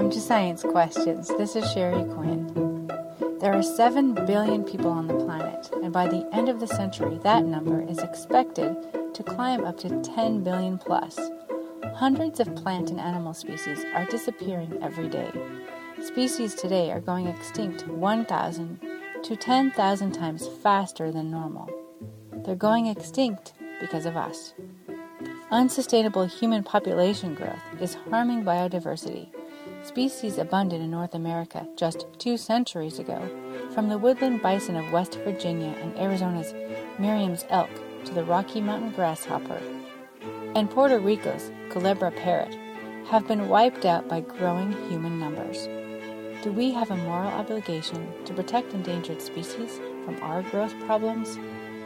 Welcome to Science Questions. This is Sherry Quinn. There are 7 billion people on the planet, and by the end of the century, that number is expected to climb up to 10 billion plus. Hundreds of plant and animal species are disappearing every day. Species today are going extinct 1,000 to 10,000 times faster than normal. They're going extinct because of us. Unsustainable human population growth is harming biodiversity. Species abundant in North America just 2 centuries ago, from the woodland bison of West Virginia and Arizona's Merriam's elk to the Rocky Mountain grasshopper, and Puerto Rico's Culebra parrot, have been wiped out by growing human numbers. Do we have a moral obligation to protect endangered species from our growth problems?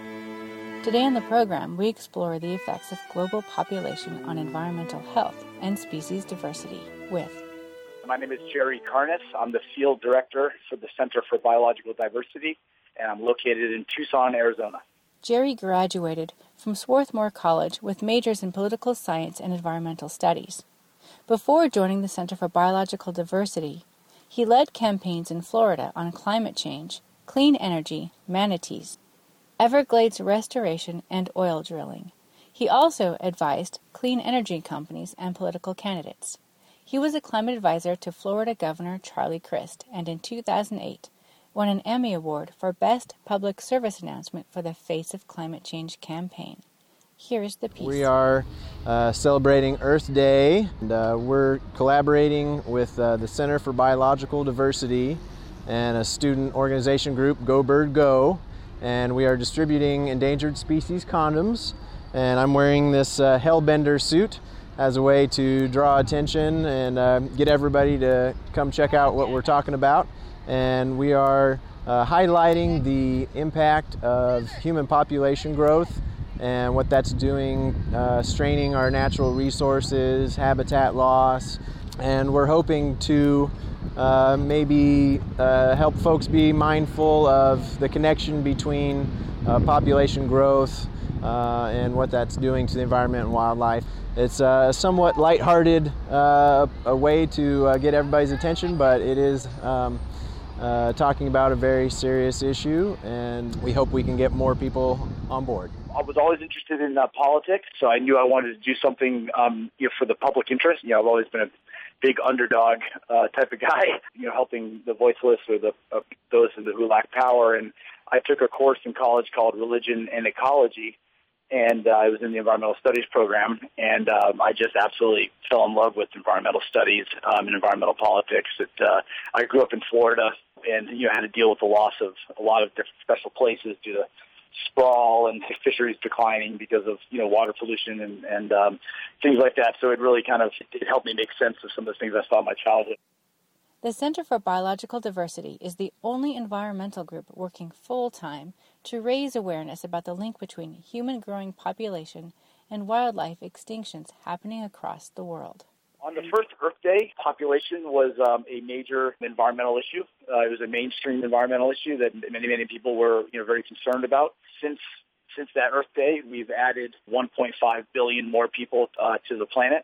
Today on the program, we explore the effects of global population on environmental health and species diversity with... My name is Jerry Karnes. I'm the field director for the Center for Biological Diversity, and I'm located in Tucson, Arizona. Jerry graduated from Swarthmore College with majors in political science and environmental studies. Before joining the Center for Biological Diversity, he led campaigns in Florida on climate change, clean energy, manatees, Everglades restoration, and oil drilling. He also advised clean energy companies and political candidates. He was a climate advisor to Florida Governor Charlie Crist, and in 2008 won an Emmy Award for Best Public Service Announcement for the Face of Climate Change campaign. Here's the piece. We are celebrating Earth Day, and we're collaborating with the Center for Biological Diversity and a student organization group, Go Bird Go, and we are distributing endangered species condoms, and I'm wearing this Hellbender suit as a way to draw attention and get everybody to come check out what we're talking about. And we are highlighting the impact of human population growth and what that's doing, straining our natural resources, habitat loss, and we're hoping to maybe help folks be mindful of the connection between population growth and what that's doing to the environment and wildlife. It's a somewhat lighthearted a way to get everybody's attention, but it is talking about a very serious issue, and we hope we can get more people on board. I was always interested in politics, so I knew I wanted to do something for the public interest. I've always been a big underdog type of guy, helping the voiceless or those who lack power. And I took a course in college called Religion and Ecology, and I was in the environmental studies program, and I just absolutely fell in love with environmental studies and environmental politics. I grew up in Florida, and had to deal with the loss of a lot of different special places due to sprawl and fisheries declining because of water pollution and things like that. So it really it helped me make sense of some of the things I saw in my childhood. The Center for Biological Diversity is the only environmental group working full-time to raise awareness about the link between human growing population and wildlife extinctions happening across the world. On the first Earth Day, population was a major environmental issue. It was a mainstream environmental issue that many people were very concerned about. Since that Earth Day, we've added 1.5 billion more people to the planet.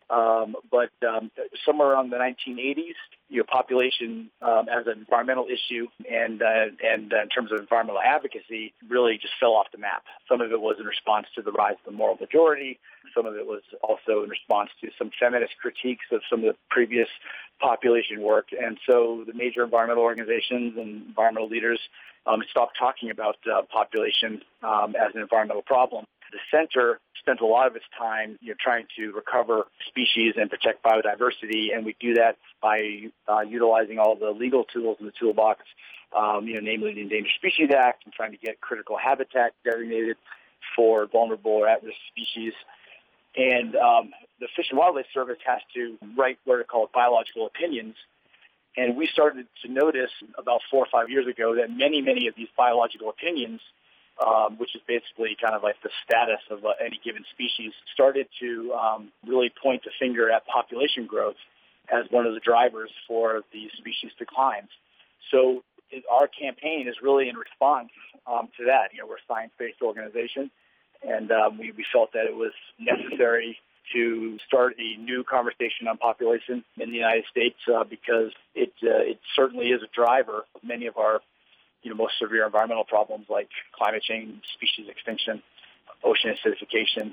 But somewhere around the 1980s, population as an environmental issue and in terms of environmental advocacy really just fell off the map. Some of it was in response to the rise of the moral majority. Some of it was also in response to some feminist critiques of some of the previous population work. And so the major environmental organizations and environmental leaders stopped talking about population as an environmental problem. The center spends a lot of its time trying to recover species and protect biodiversity, and we do that by utilizing all the legal tools in the toolbox, namely the Endangered Species Act, and trying to get critical habitat designated for vulnerable or at-risk species. And the Fish and Wildlife Service has to write what are called biological opinions. And we started to notice about 4 or 5 years ago that many of these biological opinions, which is basically kind of like the status of any given species, started to really point the finger at population growth as one of the drivers for the species declines. So our campaign is really in response to that. We're a science-based organization, and we felt that it was necessary to start a new conversation on population in the United States because it certainly is a driver of many of our most severe environmental problems like climate change, species extinction, ocean acidification,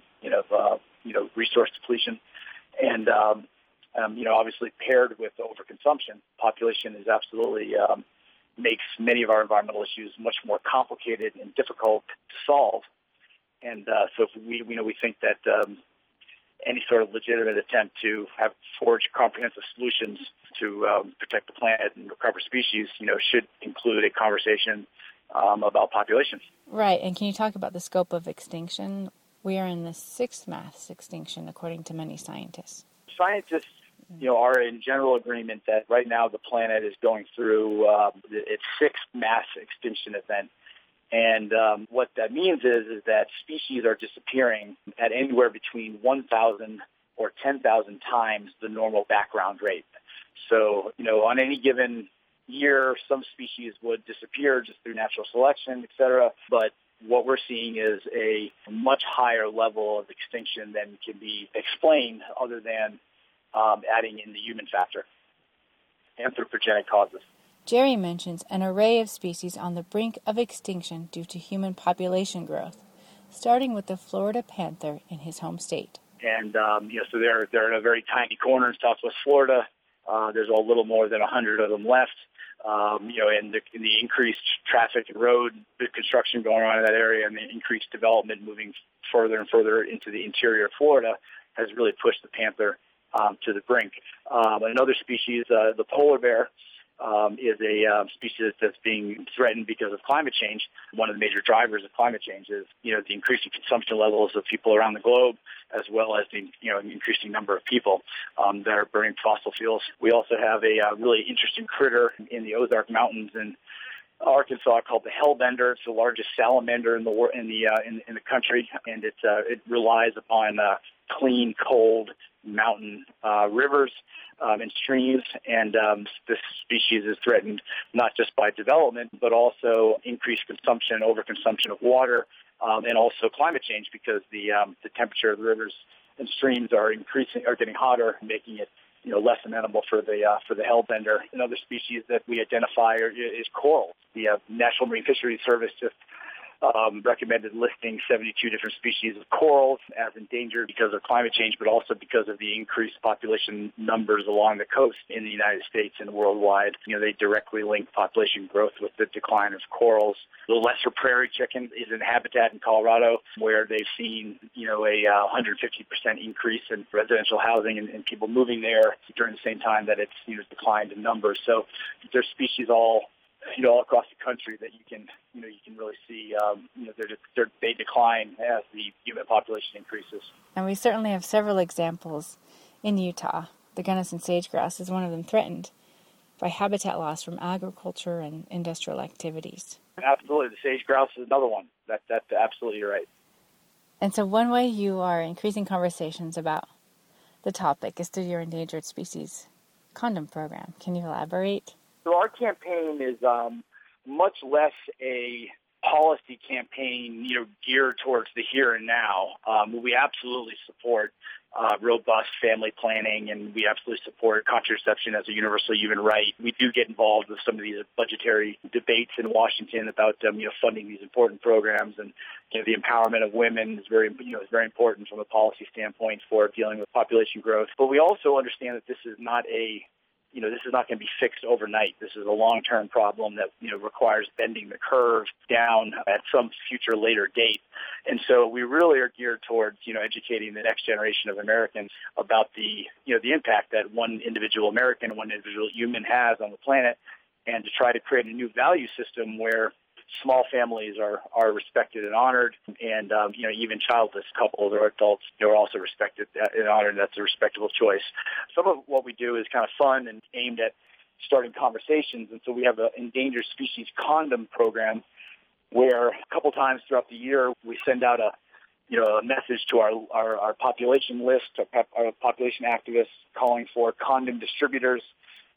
resource depletion, and obviously paired with overconsumption, population is absolutely makes many of our environmental issues much more complicated and difficult to solve. And so if we think that any sort of legitimate attempt to forge comprehensive solutions to protect the planet and recover species, should include a conversation about population. Right. And can you talk about the scope of extinction? We are in the sixth mass extinction, according to many scientists. Scientists, are in general agreement that right now the planet is going through its sixth mass extinction event. And what that means is that species are disappearing at anywhere between 1,000 or 10,000 times the normal background rate. So, on any given year, some species would disappear just through natural selection, et cetera. But what we're seeing is a much higher level of extinction than can be explained other than adding in the human factor, anthropogenic causes. Jerry mentions an array of species on the brink of extinction due to human population growth, starting with the Florida panther in his home state. And, so they're in a very tiny corner in southwest Florida. There's a little more than 100 of them left. And the increased traffic and road construction going on in that area and the increased development moving further and further into the interior of Florida has really pushed the panther to the brink. Another species, the polar bear, is a species that's being threatened because of climate change. One of the major drivers of climate change is, the increasing consumption levels of people around the globe, as well as the, increasing number of people that are burning fossil fuels. We also have a really interesting critter in the Ozark Mountains in Arkansas called the hellbender. It's the largest salamander in the country, and it relies upon clean, cold mountain rivers and streams, and this species is threatened not just by development, but also increased consumption, overconsumption of water, and also climate change because the temperature of the rivers and streams are getting hotter, making it less amenable for the hellbender. Another species that we identify is coral. The National Marine Fisheries Service just recommended listing 72 different species of corals as endangered because of climate change, but also because of the increased population numbers along the coast in the United States and worldwide. They directly link population growth with the decline of corals. The lesser prairie chicken is in habitat in Colorado, where they've seen, a 150% increase in residential housing and people moving there during the same time that it's, declined in numbers. So there's species all across the country that you can really see, they decline as the human population increases. And we certainly have several examples in Utah. The Gunnison sage-grouse is one of them, threatened by habitat loss from agriculture and industrial activities. Absolutely. The sage-grouse is another one. That's absolutely right. And so one way you are increasing conversations about the topic is through your endangered species condom program. Can you elaborate? So our campaign is much less a policy campaign, geared towards the here and now. We absolutely support robust family planning, and we absolutely support contraception as a universal human right. We do get involved with some of these budgetary debates in Washington about funding these important programs, and the empowerment of women is very important from a policy standpoint for dealing with population growth. But we also understand that this is not going to be fixed overnight. This is a long-term problem that, requires bending the curve down at some future later date. And so we really are geared towards, educating the next generation of Americans about the impact that one individual American, one individual human has on the planet, and to try to create a new value system where small families are respected and honored, and even childless couples or adults are also respected and honored. That's a respectable choice. Some of what we do is kind of fun and aimed at starting conversations, and so we have an endangered species condom program where a couple times throughout the year we send out a message to our population list, our population activists calling for condom distributors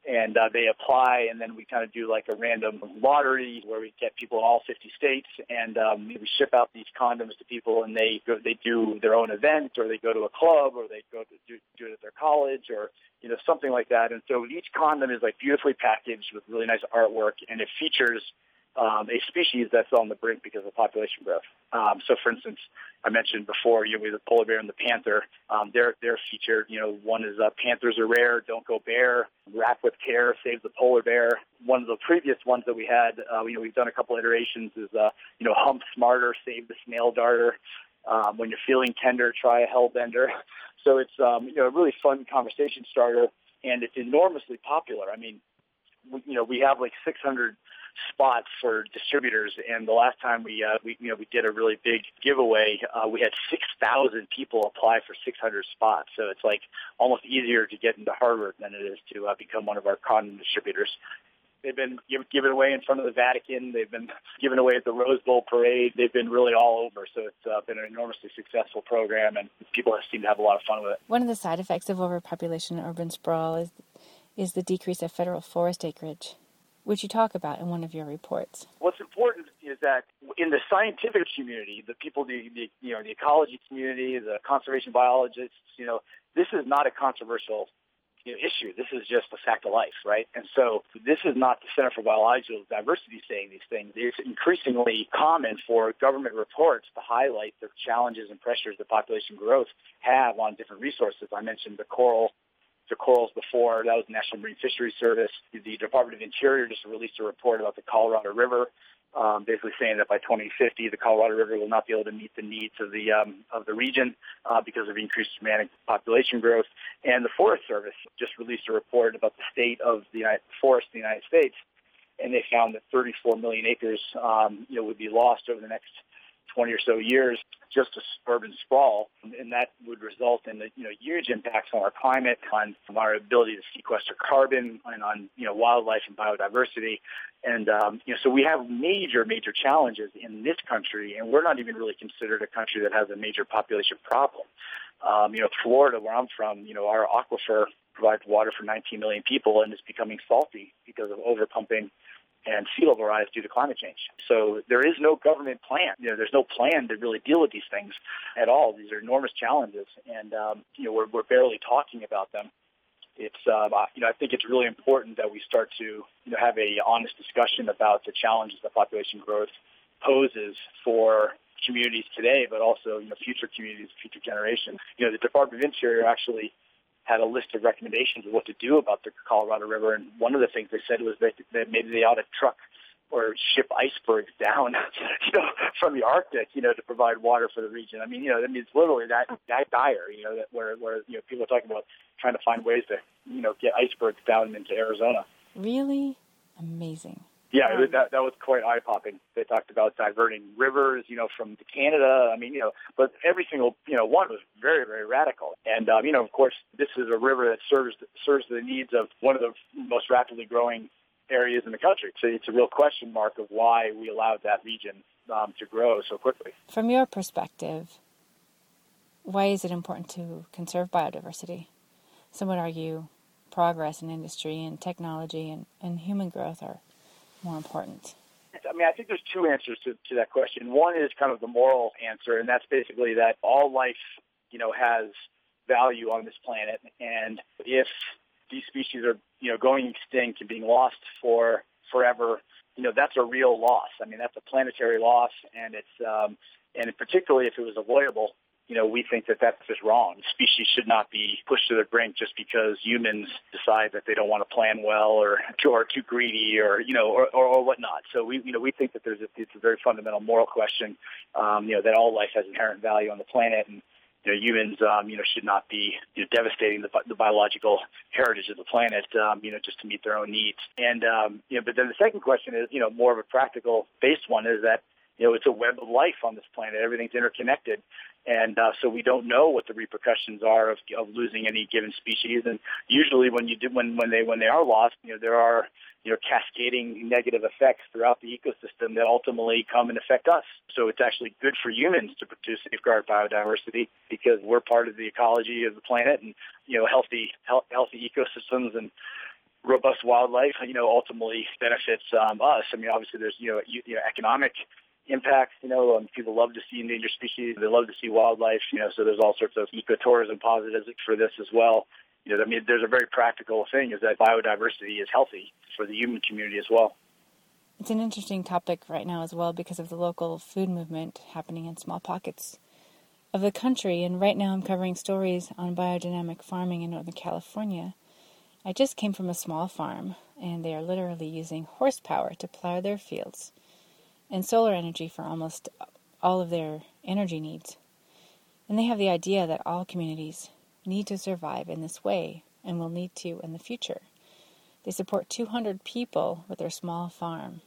and they apply, and then we kind of do like a random lottery where we get people in all 50 states, and we ship out these condoms to people, and they do their own event, or they go to a club, or they go to do it at their college, or something like that. And so each condom is like beautifully packaged with really nice artwork, and it features a species that's on the brink because of population growth. So, for instance, I mentioned before, we have the polar bear and the panther. They're featured. One is panthers are rare, don't go bear. Wrap with care, save the polar bear. One of the previous ones that we had, we've done a couple iterations is, hump smarter, save the snail darter. When you're feeling tender, try a hellbender. So it's a really fun conversation starter, and it's enormously popular. I mean, we have like 600 spots for distributors, and the last time we did a really big giveaway, we had 6,000 people apply for 600 spots. So it's like almost easier to get into Harvard than it is to become one of our condom distributors. They've been given away in front of the Vatican. They've been given away at the Rose Bowl parade. They've been really all over. So it's been an enormously successful program, and people seem to have a lot of fun with it. One of the side effects of overpopulation and urban sprawl is the decrease of federal forest acreage, which you talk about in one of your reports. What's important is that in the scientific community, the people, the ecology community, the conservation biologists, this is not a controversial issue. This is just a fact of life, right? And so this is not the Center for Biological Diversity saying these things. It's increasingly common for government reports to highlight the challenges and pressures that population growth have on different resources. I mentioned the corals before. That was the National Marine Fisheries Service. The Department of Interior just released a report about the Colorado River, basically saying that by 2050, the Colorado River will not be able to meet the needs of the region because of increased human population growth. And the Forest Service just released a report about the state of the forest in the United States, and they found that 34 million acres, would be lost over the next 20 or so years just to urban sprawl, and that would result in huge impacts on our climate, on our ability to sequester carbon, and on wildlife and biodiversity. And so we have major challenges in this country, and we're not even really considered a country that has a major population problem. Florida, where I'm from, our aquifer provides water for 19 million people, and it's becoming salty because of overpumping and sea level rise due to climate change. So there is no government plan. There's no plan to really deal with these things at all. These are enormous challenges, and we're barely talking about them. It's I think it's really important that we start to have a honest discussion about the challenges that population growth poses for communities today, but also future communities, future generations. The Department of Interior actually had a list of recommendations of what to do about the Colorado River, and one of the things they said was that maybe they ought to truck or ship icebergs down, from the Arctic, to provide water for the region. I mean, it's literally that dire, that where people are talking about trying to find ways to, get icebergs down into Arizona. Really amazing. Yeah, that was quite eye-popping. They talked about diverting rivers, from Canada. I mean, but every single, one was very, very radical. And, of course, this is a river that serves the needs of one of the most rapidly growing areas in the country. So it's a real question mark of why we allowed that region to grow so quickly. From your perspective, why is it important to conserve biodiversity? Some would argue progress in industry and technology and human growth are more important. I mean, I think there's two answers to that question. One is kind of the moral answer, and that's basically that all life, has value on this planet, and if these species are, going extinct and being lost for forever, that's a real loss. I mean, that's a planetary loss, and it's, and particularly if it was avoidable, we think that that's just wrong. Species should not be pushed to the brink just because humans decide that they don't want to plan well or are too greedy or whatnot. So we think that it's a very fundamental moral question, that all life has inherent value on the planet, and humans, should not be devastating the biological heritage of the planet, just to meet their own needs. And but then the second question is, more of a practical based one, is that it's a web of life on this planet. Everything's interconnected. And so we don't know what the repercussions are of losing any given species. And usually when they are lost, there are cascading negative effects throughout the ecosystem that ultimately come and affect us. So it's actually good for humans to safeguard biodiversity because we're part of the ecology of the planet, and healthy ecosystems and robust wildlife, ultimately benefits us. I mean, obviously there's, economic impacts, people love to see endangered species. They love to see wildlife, so there's all sorts of ecotourism positives for this as well. There's a very practical thing is that biodiversity is healthy for the human community as well. It's an interesting topic right now as well because of the local food movement happening in small pockets of the country. And right now I'm covering stories on biodynamic farming in Northern California. I just came from a small farm, and they are literally using horsepower to plow their fields and solar energy for almost all of their energy needs. And they have the idea that all communities need to survive in this way and will need to in the future. They support 200 people with their small farm,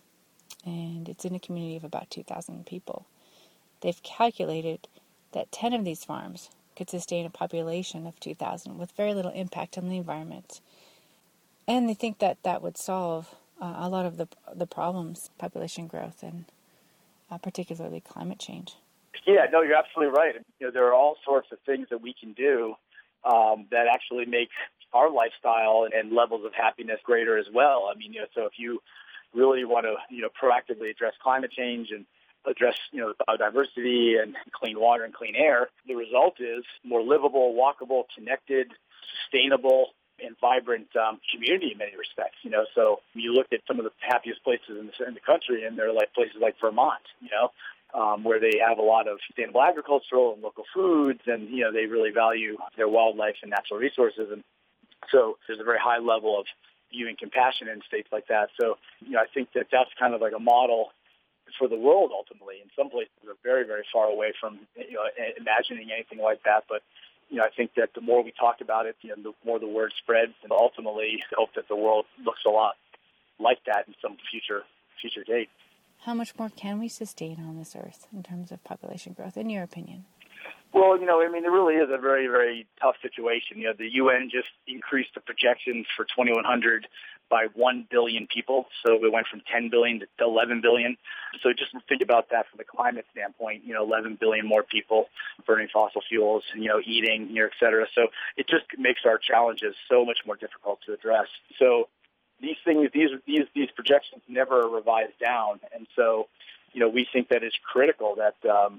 and it's in a community of about 2,000 people. They've calculated that 10 of these farms could sustain a population of 2,000 with very little impact on the environment. And they think that that would solve a lot of the problems, population growth, and particularly climate change. Yeah, no, you're absolutely right. There are all sorts of things that we can do that actually make our lifestyle and levels of happiness greater as well. I mean, so if you really want to, proactively address climate change and address, biodiversity and clean water and clean air, the result is more livable, walkable, connected, sustainable, and vibrant community in many respects. So you look at some of the happiest places in the country, and they're like places like Vermont, where they have a lot of sustainable agricultural and local foods, and they really value their wildlife and natural resources. And so there's a very high level of viewing compassion in states like that. So I think that that's kind of like a model for the world ultimately. In some places are very, very far away from imagining anything like that, but I think that the more we talk about it, the more the word spreads, and ultimately hope that the world looks a lot like that in some future date. How much more can we sustain on this earth in terms of population growth, in your opinion? Well, it really is a very, very tough situation. The UN just increased the projections for 2100 by 1 billion people. So we went from 10 billion to 11 billion. So just think about that from the climate standpoint, 11 billion more people burning fossil fuels, eating, et cetera. So it just makes our challenges so much more difficult to address. So these things, these projections never revise down. And so, we think that it's critical that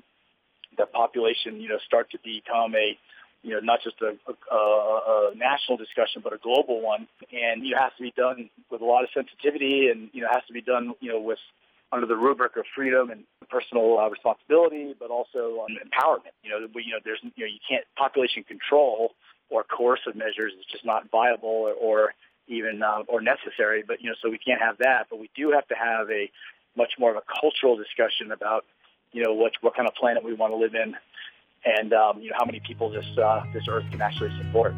the population, start to become not just a national discussion, but a global one. And it has to be done with a lot of sensitivity, and it has to be done, with under the rubric of freedom and personal responsibility, but also empowerment. There's you can't population control or coercive measures is just not viable or even or necessary. But so we can't have that. But we do have to have a much more of a cultural discussion about what kind of planet we want to live in, and how many people this earth can actually support.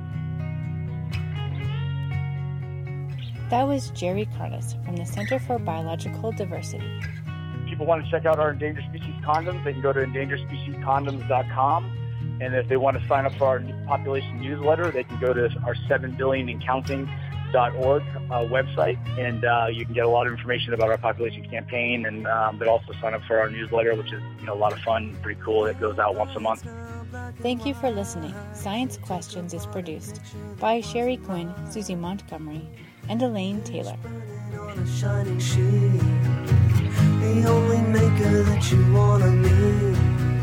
That was Jerry Karnes from the Center for Biological Diversity. If people want to check out our endangered species condoms, they can go to endangeredspeciescondoms.com. And if they want to sign up for our population newsletter, they can go to our 7billionandcounting.org website, and you can get a lot of information about our population campaign, and but also sign up for our newsletter, which is a lot of fun, pretty cool. It goes out once a month. Thank you for listening. Science Questions is produced by Sherry Quinn, Susie Montgomery, and Elaine Taylor. The only maker that you wanna meet.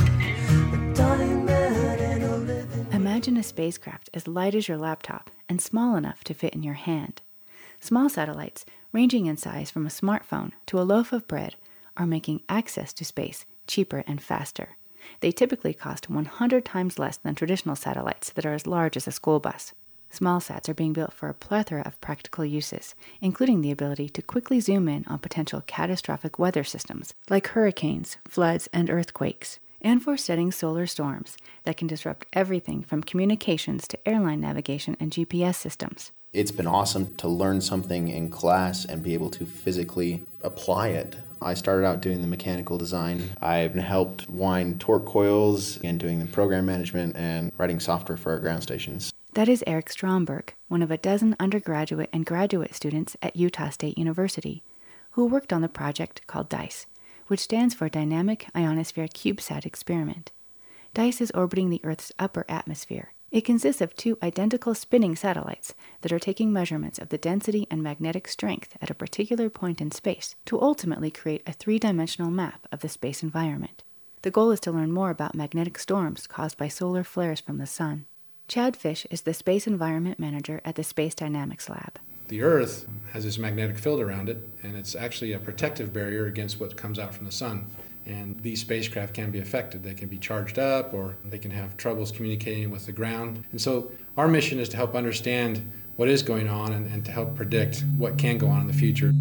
Imagine a spacecraft as light as your laptop and small enough to fit in your hand. Small satellites, ranging in size from a smartphone to a loaf of bread, are making access to space cheaper and faster. They typically cost 100 times less than traditional satellites that are as large as a school bus. Small sats are being built for a plethora of practical uses, including the ability to quickly zoom in on potential catastrophic weather systems like hurricanes, floods, and earthquakes, and for studying solar storms that can disrupt everything from communications to airline navigation and GPS systems. It's been awesome to learn something in class and be able to physically apply it. I started out doing the mechanical design. I've helped wind torque coils and doing the program management and writing software for our ground stations. That is Eric Stromberg, one of a dozen undergraduate and graduate students at Utah State University, who worked on the project called DICE, which stands for Dynamic Ionosphere CubeSat Experiment. DICE is orbiting the Earth's upper atmosphere, It consists of two identical spinning satellites that are taking measurements of the density and magnetic strength at a particular point in space to ultimately create a three-dimensional map of the space environment. The goal is to learn more about magnetic storms caused by solar flares from the sun. Chad Fish is the Space Environment Manager at the Space Dynamics Lab. The Earth has this magnetic field around it, and it's actually a protective barrier against what comes out from the sun. And these spacecraft can be affected. They can be charged up, or they can have troubles communicating with the ground. And so our mission is to help understand what is going on and to help predict what can go on in the future.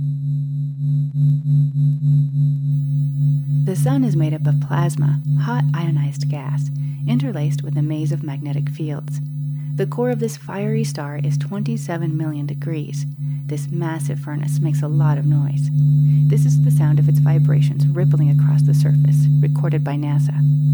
The sun is made up of plasma, hot ionized gas, interlaced with a maze of magnetic fields. The core of this fiery star is 27 million degrees. This massive furnace makes a lot of noise. This is the sound of its vibrations rippling across the surface, recorded by NASA.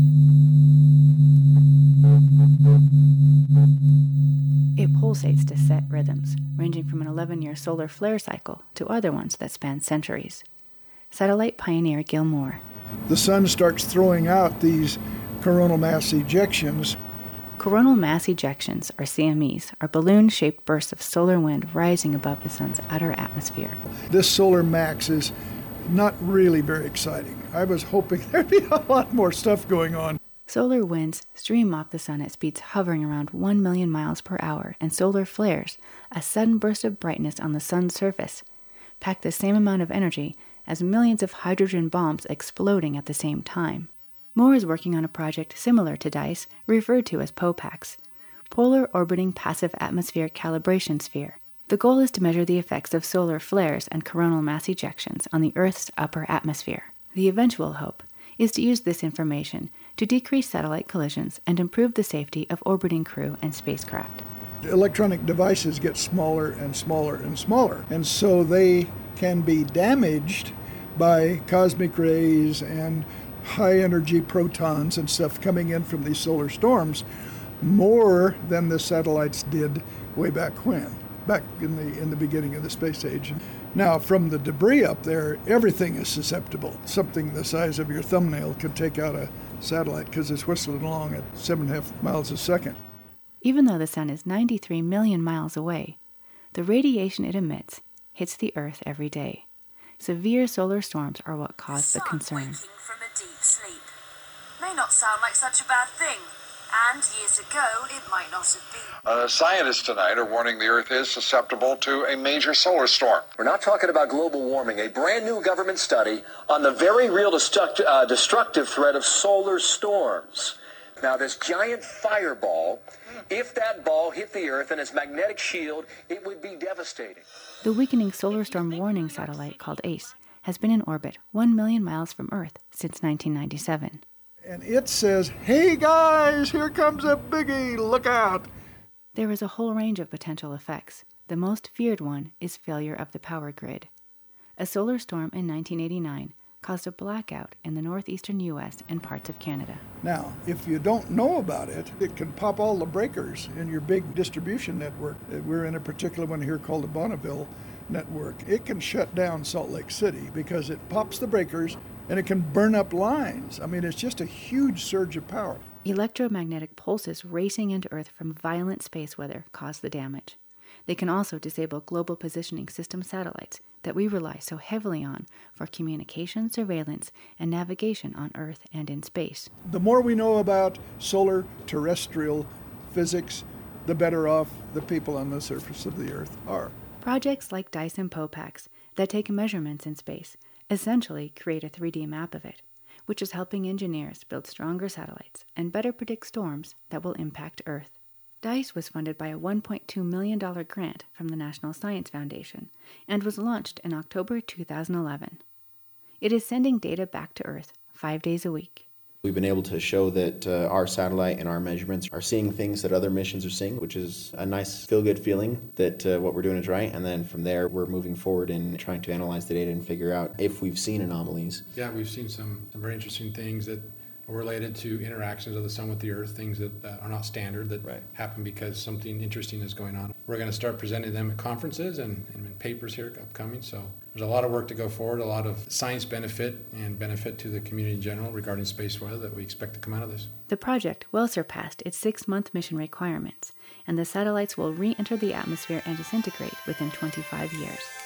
It pulsates to set rhythms, ranging from an 11-year solar flare cycle to other ones that span centuries. Satellite pioneer Gil Moore. The sun starts throwing out these coronal mass ejections. Coronal mass ejections, or CMEs, are balloon-shaped bursts of solar wind rising above the sun's outer atmosphere. This solar max is not really very exciting. I was hoping there'd be a lot more stuff going on. Solar winds stream off the sun at speeds hovering around 1 million miles per hour, and solar flares, a sudden burst of brightness on the sun's surface, pack the same amount of energy as millions of hydrogen bombs exploding at the same time. Moore is working on a project similar to DICE, referred to as POPACS, Polar Orbiting Passive Atmospheric Calibration Sphere. The goal is to measure the effects of solar flares and coronal mass ejections on the Earth's upper atmosphere. The eventual hope is to use this information to decrease satellite collisions and improve the safety of orbiting crew and spacecraft. Electronic devices get smaller and smaller and smaller, and so they can be damaged by cosmic rays and high-energy protons and stuff coming in from these solar storms more than the satellites did way back when, back in the beginning of the space age. Now, from the debris up there, everything is susceptible. Something the size of your thumbnail could take out a satellite because it's whistling along at 7.5 miles a second. Even though the sun is 93 million miles away, the radiation it emits hits the Earth every day. Severe solar storms are what cause the concern. Waking from a deep sleep may not sound like such a bad thing, and years ago it might not have been. Scientists tonight are warning the Earth is susceptible to a major solar storm. We're not talking about global warming. A brand new government study on the very real destructive threat of solar storms. Now, this giant fireball, if that ball hit the Earth and its magnetic shield, it would be devastating. The weakening solar storm warning satellite called ACE has been in orbit 1 million miles from Earth since 1997. And it says, hey guys, here comes a biggie, look out. There is a whole range of potential effects. The most feared one is failure of the power grid. A solar storm in 1989 caused a blackout in the northeastern U.S. and parts of Canada. Now, if you don't know about it, it can pop all the breakers in your big distribution network. We're in a particular one here called the Bonneville network. It can shut down Salt Lake City because it pops the breakers and it can burn up lines. I mean, it's just a huge surge of power. Electromagnetic pulses racing into Earth from violent space weather cause the damage. They can also disable global positioning system satellites that we rely so heavily on for communication, surveillance, and navigation on Earth and in space. The more we know about solar terrestrial physics, the better off the people on the surface of the Earth are. Projects like DICE and POPACS that take measurements in space essentially create a 3D map of it, which is helping engineers build stronger satellites and better predict storms that will impact Earth. DICE was funded by a $1.2 million grant from the National Science Foundation and was launched in October 2011. It is sending data back to Earth 5 days a week. We've been able to show that our satellite and our measurements are seeing things that other missions are seeing, which is a nice feel-good feeling that what we're doing is right. And then from there, we're moving forward and trying to analyze the data and figure out if we've seen anomalies. Yeah, we've seen some very interesting things that related to interactions of the sun with the earth, things that are not standard, that happen because something interesting is going on. We're going to start presenting them at conferences and in papers here upcoming. So there's a lot of work to go forward, a lot of science benefit and benefit to the community in general regarding space weather that we expect to come out of this. The project well surpassed its 6-month mission requirements, and the satellites will re-enter the atmosphere and disintegrate within 25 years.